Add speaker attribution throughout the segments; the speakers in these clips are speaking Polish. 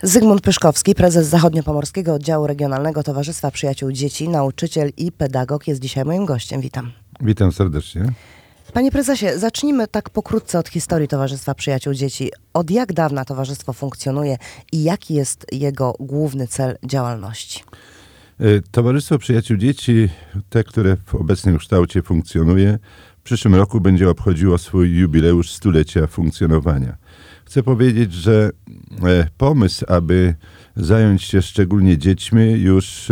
Speaker 1: Zygmunt Pyszkowski, prezes Zachodniopomorskiego Oddziału Regionalnego Towarzystwa Przyjaciół Dzieci, nauczyciel i pedagog, jest dzisiaj moim gościem. Witam.
Speaker 2: Witam serdecznie.
Speaker 1: Panie prezesie, zacznijmy tak pokrótce od historii Towarzystwa Przyjaciół Dzieci. Od jak dawna towarzystwo funkcjonuje i jaki jest jego główny cel działalności?
Speaker 2: Towarzystwo Przyjaciół Dzieci, te, które w obecnym kształcie funkcjonuje, w przyszłym roku będzie obchodziło swój jubileusz stulecia funkcjonowania. Chcę powiedzieć, że pomysł, aby zająć się szczególnie dziećmi, już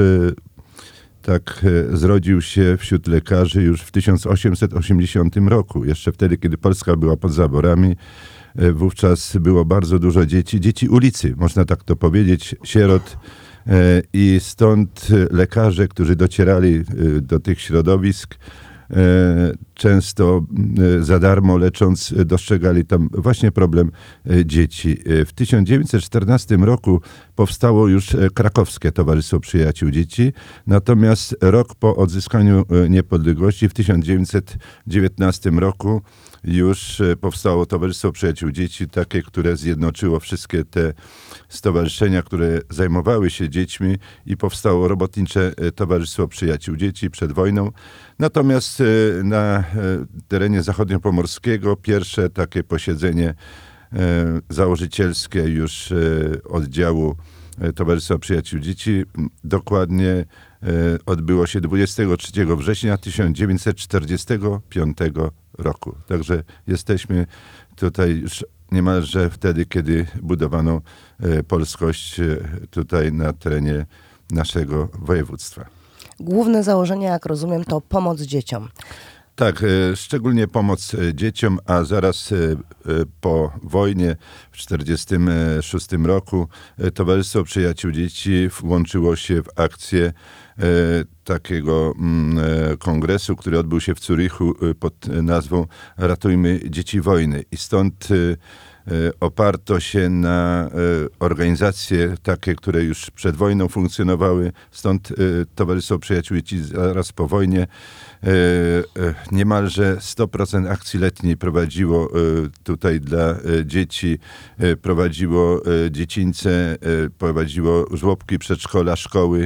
Speaker 2: zrodził się wśród lekarzy już w 1880 roku. Jeszcze wtedy, kiedy Polska była pod zaborami, wówczas było bardzo dużo dzieci ulicy, można tak to powiedzieć, sierot. I stąd lekarze, którzy docierali do tych środowisk, często za darmo lecząc, dostrzegali tam właśnie problem dzieci. W 1914 roku powstało już Krakowskie Towarzystwo Przyjaciół Dzieci, natomiast rok po odzyskaniu niepodległości, w 1919 roku, już powstało Towarzystwo Przyjaciół Dzieci, takie, które zjednoczyło wszystkie te stowarzyszenia, które zajmowały się dziećmi, i powstało Robotnicze Towarzystwo Przyjaciół Dzieci przed wojną. Natomiast na terenie zachodniopomorskiego pierwsze takie posiedzenie założycielskie już oddziału Towarzystwa Przyjaciół Dzieci dokładnie odbyło się 23 września 1945 roku. Także jesteśmy tutaj już niemalże wtedy, kiedy budowano polskość tutaj na terenie naszego województca. Główne
Speaker 1: założenie, jak rozumiem, to pomoc dzieciom.
Speaker 2: Tak, szczególnie pomoc dzieciom, a zaraz po wojnie w 1946 roku Towarzystwo Przyjaciół Dzieci włączyło się w akcję takiego kongresu, który odbył się w Zurychu pod nazwą Ratujmy Dzieci Wojny. I stąd oparto się na organizacje takie, które już przed wojną funkcjonowały. Stąd Towarzystwo Przyjaciół Dzieci zaraz po wojnie niemalże 100% akcji letniej prowadziło tutaj dla dzieci, prowadziło dziecińce, prowadziło żłobki, przedszkola, szkoły,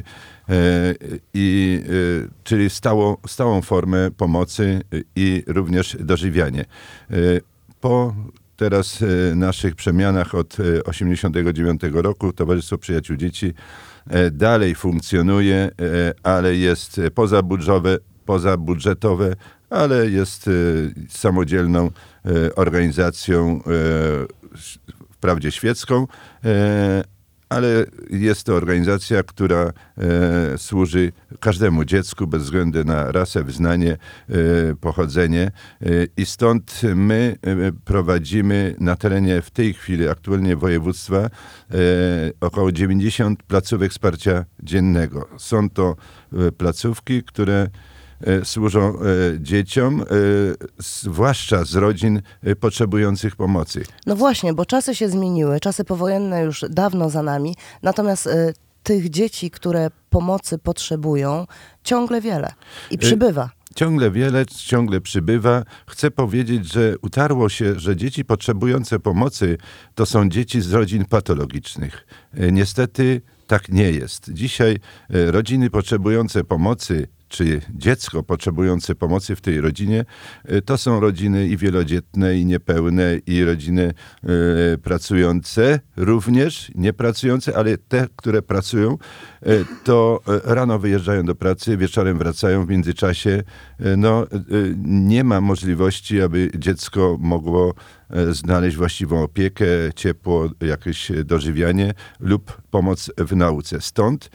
Speaker 2: czyli stałą formę pomocy i również dożywianie. Po teraz naszych przemianach od 1989 roku Towarzystwo Przyjaciół Dzieci dalej funkcjonuje, ale jest pozabudżetowe, ale jest samodzielną organizacją, wprawdzie świecką, ale jest to organizacja, która służy każdemu dziecku bez względu na rasę, wyznanie, pochodzenie. I stąd my prowadzimy na terenie w tej chwili aktualnie województwa około 90 placówek wsparcia dziennego. Są to placówki, które służą dzieciom, zwłaszcza z rodzin potrzebujących pomocy.
Speaker 1: No właśnie, bo czasy się zmieniły, czasy powojenne już dawno za nami, natomiast tych dzieci, które pomocy potrzebują, ciągle wiele i przybywa.
Speaker 2: Ciągle wiele, ciągle przybywa. Chcę powiedzieć, że utarło się, że dzieci potrzebujące pomocy to są dzieci z rodzin patologicznych. Niestety tak nie jest. Dzisiaj rodziny potrzebujące pomocy, czy dziecko potrzebujące pomocy w tej rodzinie, to są rodziny i wielodzietne, i niepełne, i rodziny pracujące, również niepracujące, ale te, które pracują, to rano wyjeżdżają do pracy, wieczorem wracają. W międzyczasie nie ma możliwości, aby dziecko mogło znaleźć właściwą opiekę, ciepło, jakieś dożywianie lub pomoc w nauce. Stąd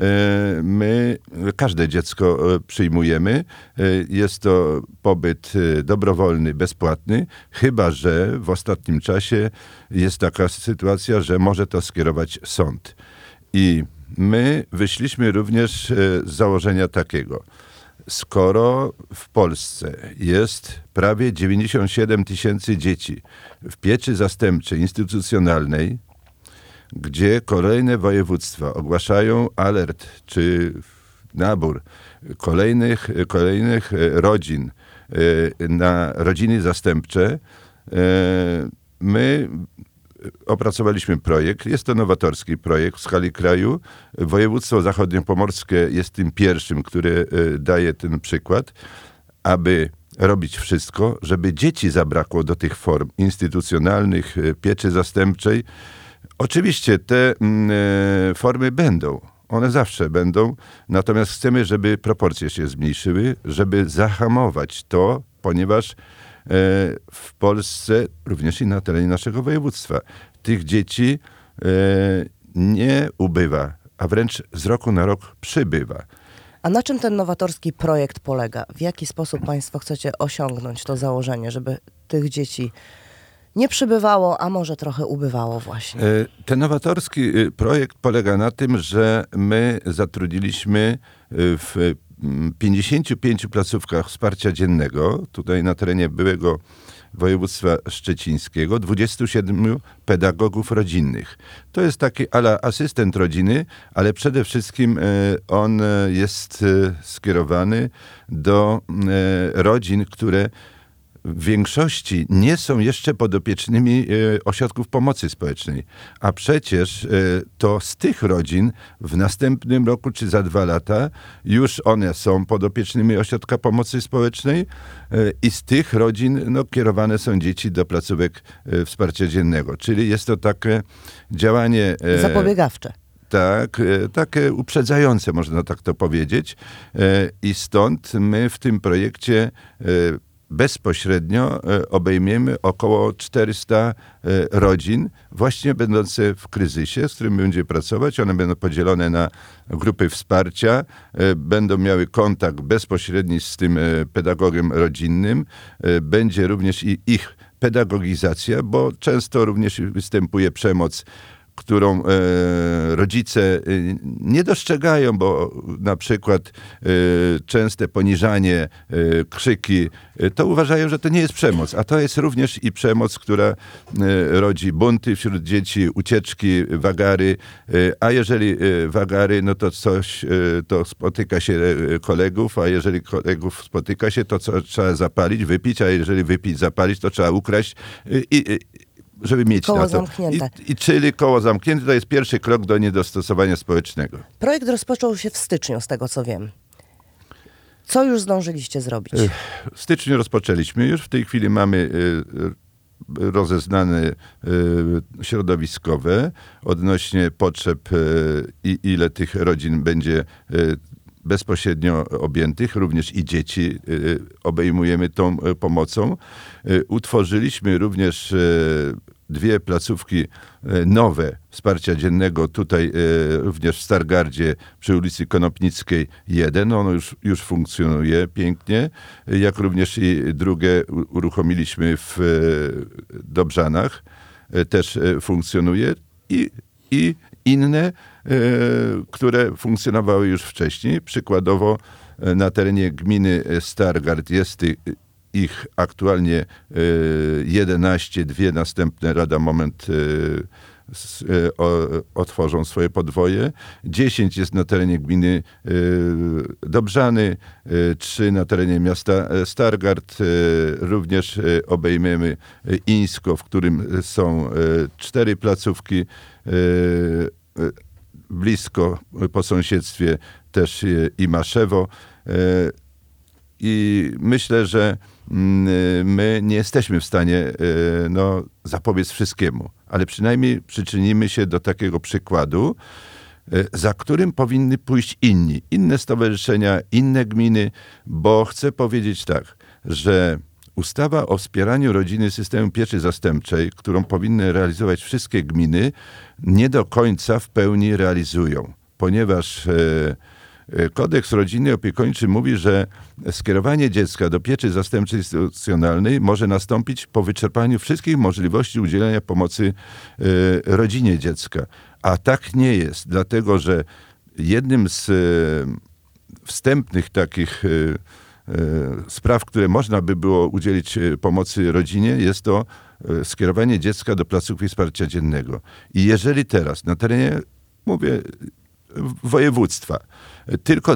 Speaker 2: my każde dziecko przyjmujemy. Jest to pobyt dobrowolny, bezpłatny, chyba że w ostatnim czasie jest taka sytuacja, że może to skierować sąd. I my wyszliśmy również z założenia takiego: skoro w Polsce jest prawie 97 000 dzieci w pieczy zastępczej, instytucjonalnej, gdzie kolejne województwa ogłaszają alert czy nabór kolejnych rodzin na rodziny zastępcze, my opracowaliśmy projekt. Jest to nowatorski projekt w skali kraju. Województwo zachodniopomorskie jest tym pierwszym, które daje ten przykład, aby robić wszystko, żeby dzieci zabrakło do tych form instytucjonalnych, pieczy zastępczej. Oczywiście te formy będą. One zawsze będą. Natomiast chcemy, żeby proporcje się zmniejszyły, żeby zahamować to, ponieważ w Polsce, również i na terenie naszego województwa, tych dzieci nie ubywa, a wręcz z roku na rok przybywa.
Speaker 1: A na czym ten nowatorski projekt polega? W jaki sposób państwo chcecie osiągnąć to założenie, żeby tych dzieci nie przybywało, a może trochę ubywało właśnie?
Speaker 2: Ten nowatorski projekt polega na tym, że my zatrudniliśmy w 55 placówkach wsparcia dziennego, tutaj na terenie byłego województwa szczecińskiego, 27 pedagogów rodzinnych. To jest taki asystent rodziny, ale przede wszystkim on jest skierowany do rodzin, które w większości nie są jeszcze podopiecznymi ośrodków pomocy społecznej. A przecież to z tych rodzin w następnym roku czy za 2 lata już one są podopiecznymi ośrodka pomocy społecznej i z tych rodzin kierowane są dzieci do placówek wsparcia dziennego. Czyli jest to takie działanie
Speaker 1: zapobiegawcze.
Speaker 2: Tak, takie uprzedzające, można tak to powiedzieć. I stąd my w tym projekcie bezpośrednio obejmiemy około 400 rodzin, właśnie będące w kryzysie, z którymi będzie pracować. One będą podzielone na grupy wsparcia, będą miały kontakt bezpośredni z tym pedagogiem rodzinnym. Będzie również i ich pedagogizacja, bo często również występuje przemoc, którą rodzice nie dostrzegają, bo na przykład częste poniżanie, krzyki, to uważają, że to nie jest przemoc, a to jest również i przemoc, która rodzi bunty wśród dzieci, ucieczki, wagary, a jeżeli wagary, no to coś, to spotyka się kolegów, a jeżeli kolegów spotyka się, to trzeba zapalić, wypić, a jeżeli wypić, zapalić, to trzeba ukraść żeby mieć
Speaker 1: koło
Speaker 2: na to.
Speaker 1: Zamknięte.
Speaker 2: Czyli koło zamknięte to jest pierwszy krok do niedostosowania społecznego.
Speaker 1: Projekt rozpoczął się w styczniu, z tego co wiem. Co już zdążyliście zrobić?
Speaker 2: W styczniu rozpoczęliśmy. Już w tej chwili mamy rozeznane środowiskowe odnośnie potrzeb i ile tych rodzin będzie bezpośrednio objętych, również i dzieci obejmujemy tą pomocą. Utworzyliśmy również 2 placówki nowe wsparcia dziennego, tutaj również w Stargardzie przy ulicy Konopnickiej 1. Ono już funkcjonuje pięknie, jak również i drugie uruchomiliśmy w Dobrzanach, też funkcjonuje i inne, które funkcjonowały już wcześniej. Przykładowo na terenie gminy Stargard jest ich aktualnie 11, 2 następne lada moment otworzą swoje podwoje. 10 jest na terenie gminy Dobrzany, 3 na terenie miasta Stargard. Również obejmiemy Ińsko, w którym są 4 placówki. Blisko po sąsiedztwie też i Maszewo. I myślę, że my nie jesteśmy w stanie zapobiec wszystkiemu, ale przynajmniej przyczynimy się do takiego przykładu, za którym powinny pójść inne stowarzyszenia, inne gminy, bo chcę powiedzieć tak, że ustawa o wspieraniu rodziny systemem pieczy zastępczej, którą powinny realizować wszystkie gminy, nie do końca w pełni realizują, ponieważ Kodeks rodzinny opiekuńczy mówi, że skierowanie dziecka do pieczy zastępczej instytucjonalnej może nastąpić po wyczerpaniu wszystkich możliwości udzielenia pomocy rodzinie dziecka. A tak nie jest, dlatego że jednym z wstępnych takich spraw, które można by było udzielić pomocy rodzinie, jest to skierowanie dziecka do placówki wsparcia dziennego. I jeżeli teraz na terenie, mówię, województwa, tylko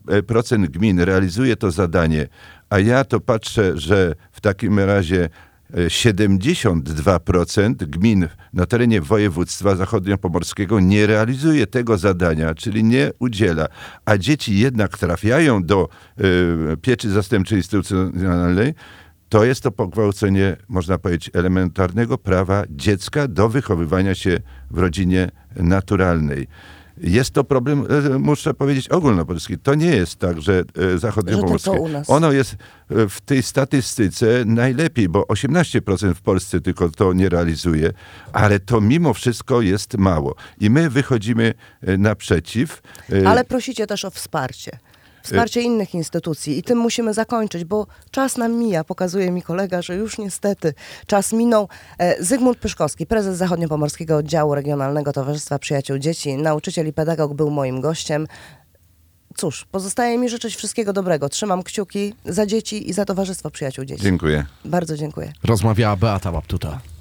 Speaker 2: 28% gmin realizuje to zadanie, a ja to patrzę, że w takim razie 72% gmin na terenie województwa zachodniopomorskiego nie realizuje tego zadania, czyli nie udziela, a dzieci jednak trafiają do pieczy zastępczej instytucjonalnej, to jest to pogwałcenie, można powiedzieć, elementarnego prawa dziecka do wychowywania się w rodzinie naturalnej. Jest to problem, muszę powiedzieć, ogólnopolski. To nie jest tak, że zachodniopomorskie.
Speaker 1: tylko u nas.
Speaker 2: Ono jest w tej statystyce najlepiej, bo 18% w Polsce tylko to nie realizuje, ale to mimo wszystko jest mało. I my wychodzimy naprzeciw.
Speaker 1: Ale prosicie też o wsparcie. Wsparcie innych instytucji i tym musimy zakończyć, bo czas nam mija. Pokazuje mi kolega, że już niestety czas minął. Zygmunt Pyszkowski, prezes Zachodniopomorskiego Oddziału Regionalnego Towarzystwa Przyjaciół Dzieci, nauczyciel i pedagog, był moim gościem. Cóż, pozostaje mi życzyć wszystkiego dobrego. Trzymam kciuki za dzieci i za Towarzystwo Przyjaciół Dzieci.
Speaker 2: Dziękuję.
Speaker 1: Bardzo dziękuję.
Speaker 3: Rozmawiała Beata Łaptuta.